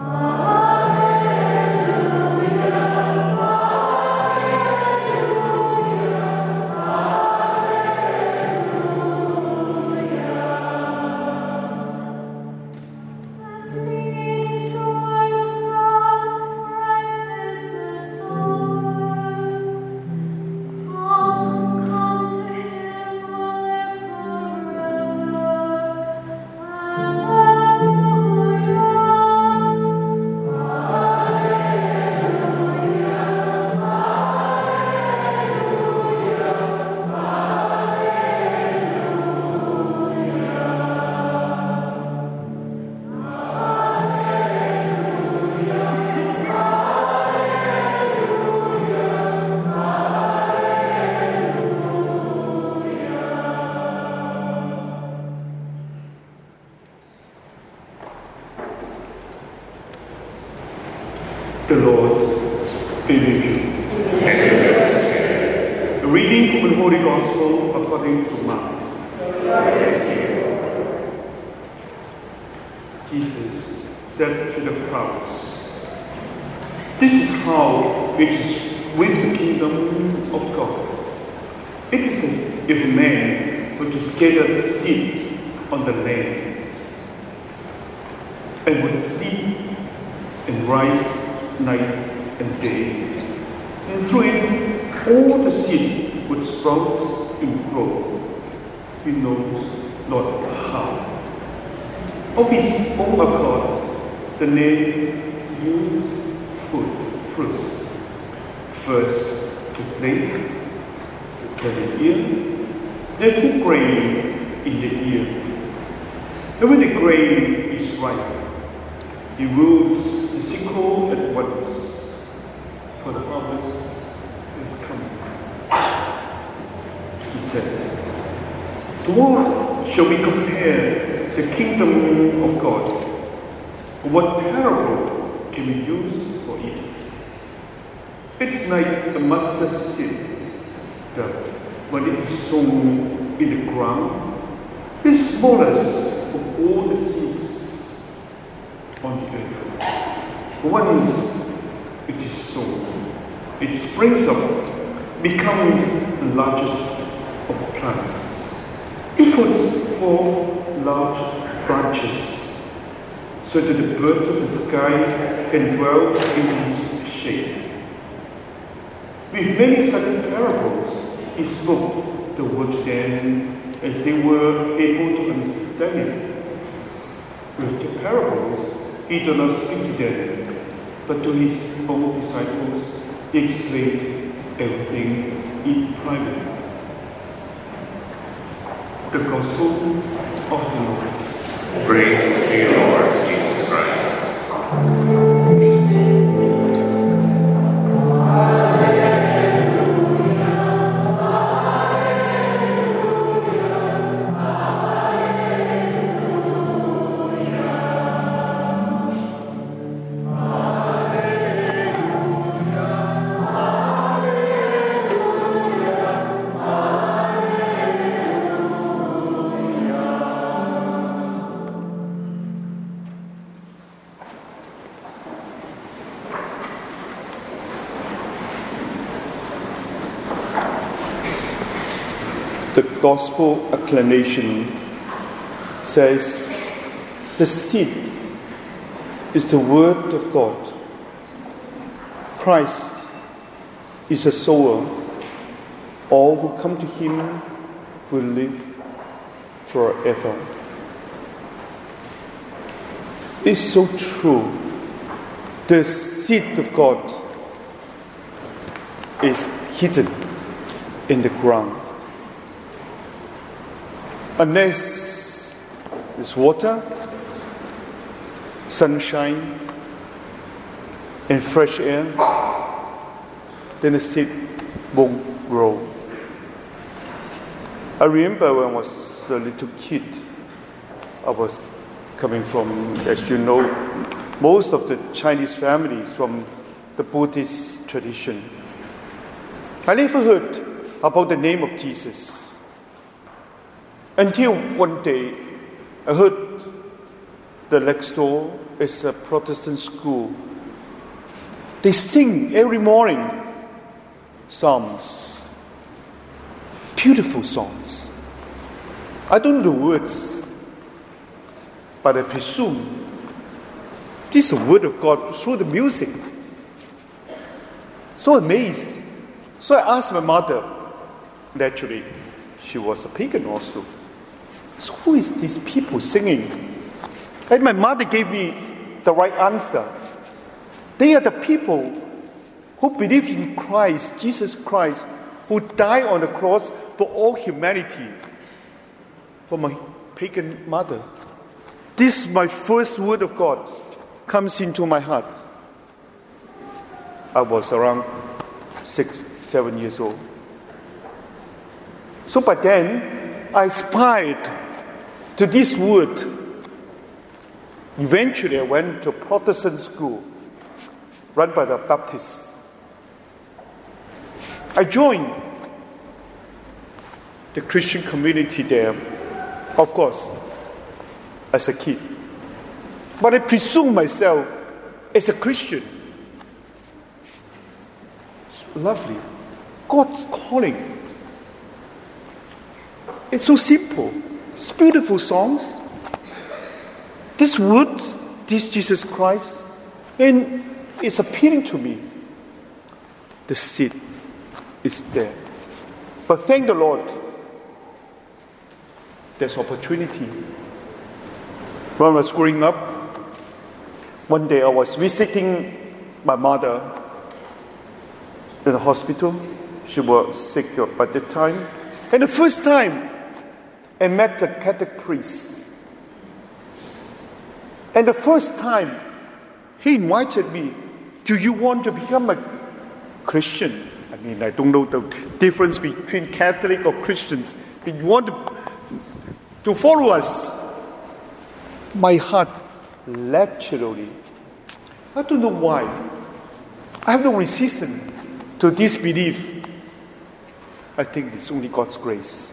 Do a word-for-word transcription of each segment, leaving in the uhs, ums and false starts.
The Lord be with you. A reading from the Holy Gospel according to Mark. Jesus said to the crowds, "This is how it is with the kingdom of God. It is as if a man were to scatter seed on the land, and would sleep and rise night and day, and through it all the seed would sprout and grow. He knows not how. Of his own accord, the land yields food, fruit. First to plant, then the ear, then to grain in the ear. And when the grain is ripe, he roots the sickle at once, for the harvest is coming." He said, "To what shall we compare the kingdom of God? What parable can we use for it? It's like the mustard seed that, when it is sown in the ground, is smallest of all the seeds on the earth. Once it is sown, it springs up, becomes the largest of plants. It puts forth large branches, so that the birds of the sky can dwell in its shade." With many such parables, he spoke the word to them as they were able to understand it. With the parables, he did not speak to them, but to his own disciples, he explained everything in private. The Gospel of the Lord. Praise to you, Lord Jesus Christ. The Gospel acclamation says, "The seed is the word of God. Christ is a sower. All who come to him will live forever." It's so true. The seed of God is hidden in the ground. Unless there's water, sunshine, and fresh air, then the seed won't grow. I remember when I was a little kid, I was coming from, as you know, most of the Chinese families from the Buddhist tradition. I never heard about the name of Jesus. Until one day, I heard the next door is a Protestant school. They sing every morning psalms, beautiful songs. I don't know the words, but I presume this is the word of God through the music. So amazed. So I asked my mother. Naturally, she was a pagan also. So who is these people singing? And my mother gave me the right answer. They are the people who believe in Christ, Jesus Christ, who died on the cross for all humanity. For my pagan mother. This is my first word of God comes into my heart. I was around six, seven years old. So by then, I aspired to this word. Eventually, I went to a Protestant school run by the Baptists. I joined the Christian community there, of course, as a kid. But I presume myself as a Christian. It's lovely. God's calling. It's so simple. It's beautiful songs. This word, this Jesus Christ, and it's appealing to me. The seed is there. But thank the Lord, there's opportunity. When I was growing up, one day I was visiting my mother in the hospital. She was sick by that time. And the first time, I met a Catholic priest. And the first time, he invited me, do you want to become a Christian? I mean, I don't know the difference between Catholic or Christians. But you want to, to follow us? My heart, naturally, I don't know why. I have no resistance to this belief. I think it's only God's grace.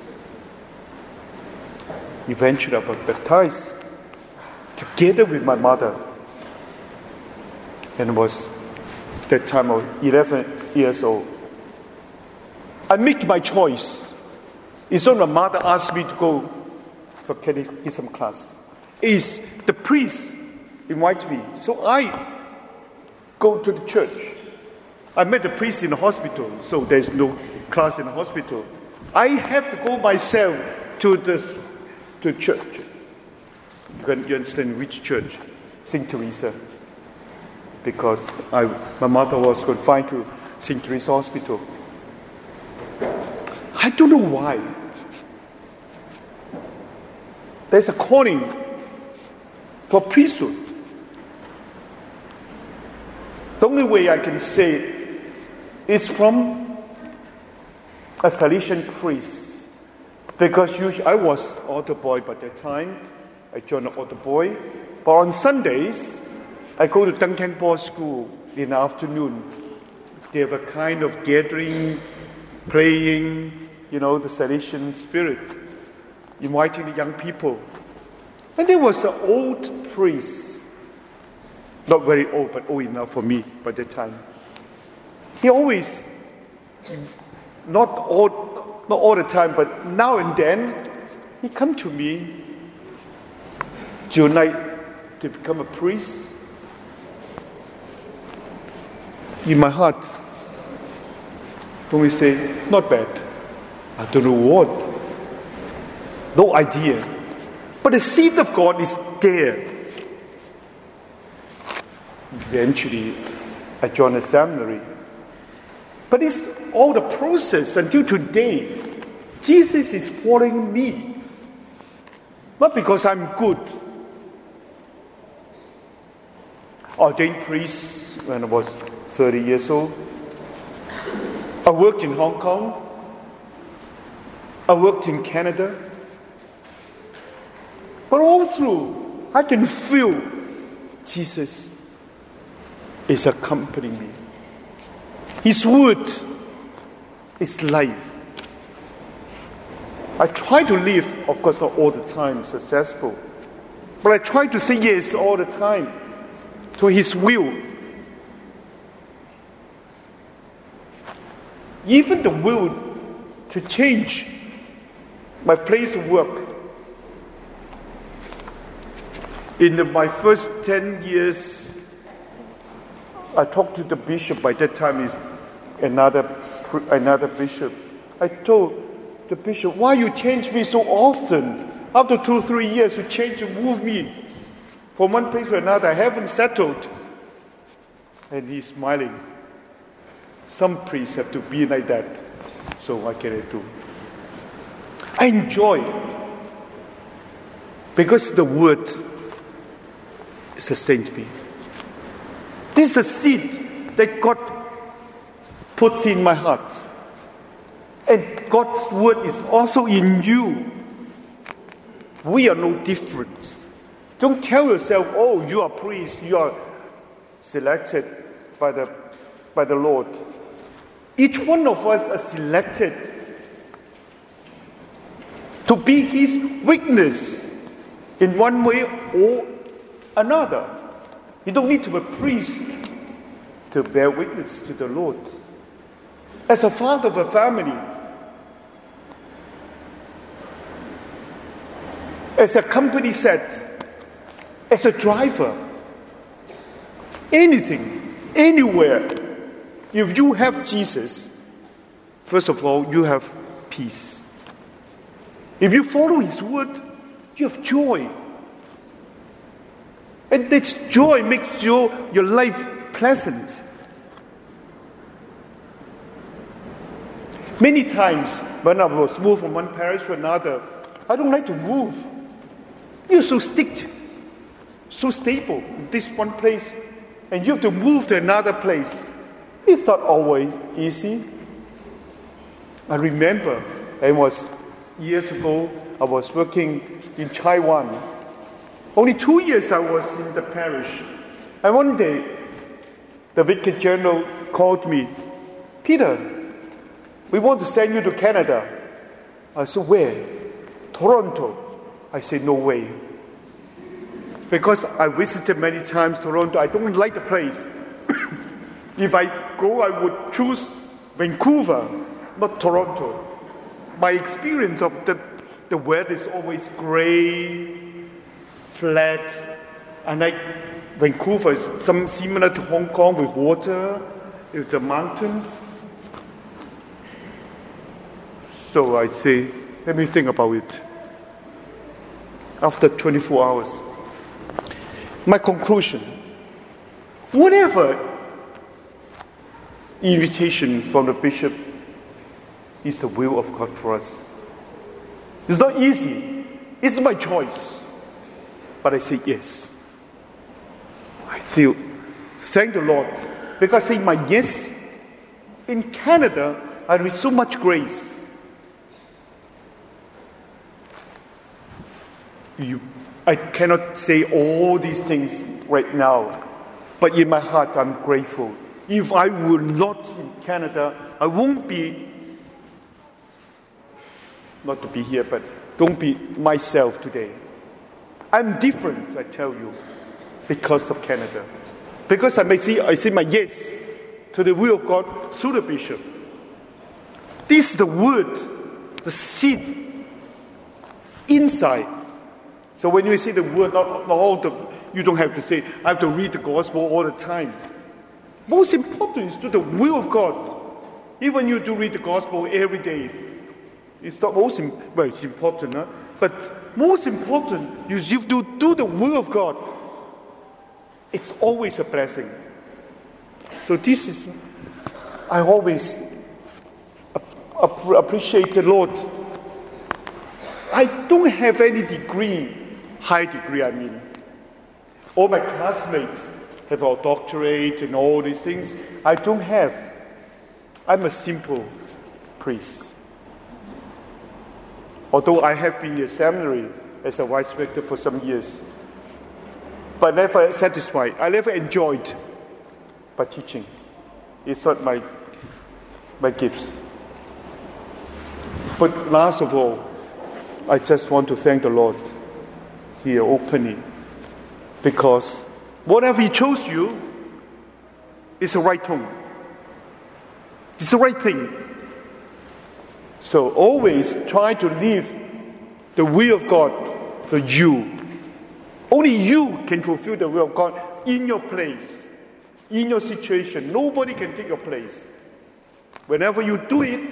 Eventually, I was baptized together with my mother. And it was that time I was eleven years old. I made my choice. It's not my mother asked me to go for catechism class. It's the priest invited me. So I go to the church. I met the priest in the hospital, so there's no class in the hospital. I have to go myself to the to church. You can you understand which church? Saint Teresa. Because I, my mother was confined to Saint Teresa Hospital. I don't know why. There's a calling for priesthood. The only way I can say is from a Salesian priest. Because usually I was altar boy by that time. I joined the altar boy. But on Sundays, I go to Deng Keng Po School in the afternoon. They have a kind of gathering, praying, you know, the Salesian spirit, inviting the young people. And there was an old priest, not very old, but old enough for me by that time. He always, not all, not all the time, but now and then, he come to me, do you like to become a priest? In my heart, when we say, not bad, I don't know what, no idea. But the seed of God is there. Eventually, I joined a seminary. But it's all the process until today. Jesus is following me. Not because I'm good. Ordained priest when I was thirty years old. I worked in Hong Kong. I worked in Canada. But all through, I can feel Jesus is accompanying me. His word is life. I try to live, of course, not all the time successful. But I try to say yes all the time to His will. Even the will to change my place of work. In the, my first ten years, I talked to the bishop. By that time, is another another bishop. I told the bishop, "Why you change me so often? After two, three years, you change and move me from one place to another. I haven't settled." And he's smiling. Some priests have to be like that. So what can I do? I enjoy it because the word sustains me. This is a seed that God puts in my heart. And God's word is also in you. We are no different. Don't tell yourself, oh, you are priest, you are selected by the, by the Lord. Each one of us are selected to be His witness in one way or another. You don't need to be a priest to bear witness to the Lord. As a father of a family, as a company set, as a driver, anything, anywhere, if you have Jesus, first of all, you have peace. If you follow His word, you have joy. And this joy makes your, your life pleasant. Many times when I was moved from one parish to another, I don't like to move. You're so stick, so stable in this one place, and you have to move to another place. It's not always easy. I remember, it was years ago, I was working in Taiwan. Only two years I was in the parish. And one day, the Vicar General called me, "Peter, we want to send you to Canada." I said, "Where?" "Toronto." I said, "No way." Because I visited many times Toronto, I don't like the place. If I go, I would choose Vancouver, not Toronto. My experience of the, the weather is always gray, flat, and like Vancouver is some similar to Hong Kong with water, with the mountains. So I say, let me think about it. After twenty-four hours, my conclusion, whatever invitation from the bishop is the will of God for us. It's not easy. It's my choice. But I say yes. I feel, thank the Lord. Because saying my yes, in Canada, I receive so much grace. You, I cannot say all these things right now. But in my heart, I'm grateful. If I were not in Canada, I won't be, not to be here, but don't be myself today. I'm different, I tell you, because of Canada. Because I may see, I say my yes to the will of God through the bishop. This is the word, the seed inside. So when you say the word, not, not all the, you don't have to say, I have to read the gospel all the time. Most important is to the will of God. Even you do read the gospel every day. It's not most, well, it's important, huh? But most important is you have to do the will of God. It's always a blessing. So this is, I always ap- appreciate the Lord. I don't have any degree, high degree I mean. All my classmates have a doctorate and all these things. I don't have. I'm a simple priest. Although I have been in a seminary as a vice rector for some years. But never satisfied. I never enjoyed by teaching. It's not my, my gifts. But last of all, I just want to thank the Lord here openly Because whatever He chose you is the right tone. It's the right thing. So always try to live the will of God for you. Only you can fulfill the will of God in your place, in your situation. Nobody can take your place. Whenever you do it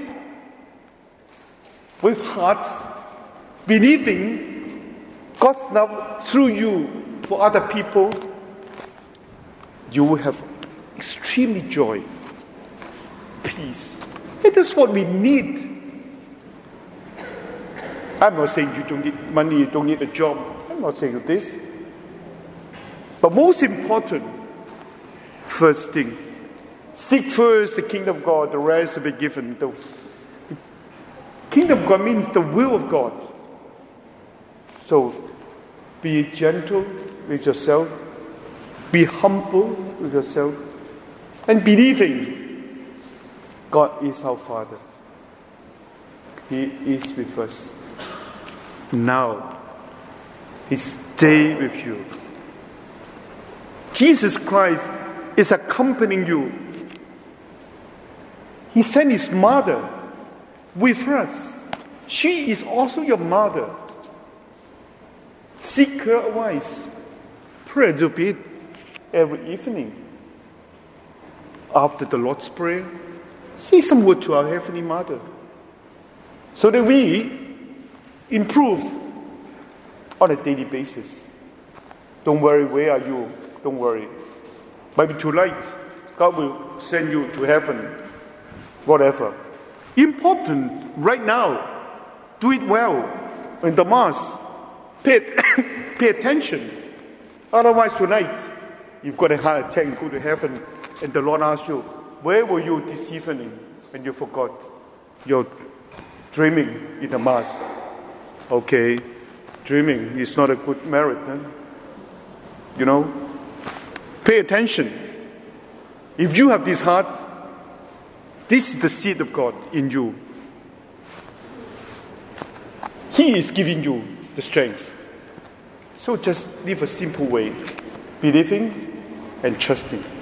with hearts, believing God's love through you for other people, you will have extremely joy, peace. And that's what we need. I'm not saying you don't need money, you don't need a job. I'm not saying this. But most important, first thing, seek first the kingdom of God, the rest will be given. The, the kingdom of God means the will of God. So, be gentle with yourself, be humble with yourself, and believing God is our Father. He is with us. Now, He stays with you. Jesus Christ is accompanying you. He sent His mother with us. She is also your mother. Seek her advice. Pray to be every evening. After the Lord's Prayer, say some word to our Heavenly Mother, so that we improve on a daily basis. Don't worry, where are you? Don't worry. Maybe tonight, God will send you to heaven. Whatever. Important right now. Do it well. In the Mass, pay, pay attention. Otherwise, tonight, you've got a heart attack and go to heaven, and the Lord asks you, where were you this evening? And you forgot. You're dreaming in the Mass. Okay, dreaming is not a good merit. Huh? You know, pay attention. If you have this heart, this is the seed of God in you. He is giving you the strength. So just live a simple way, believing and trusting.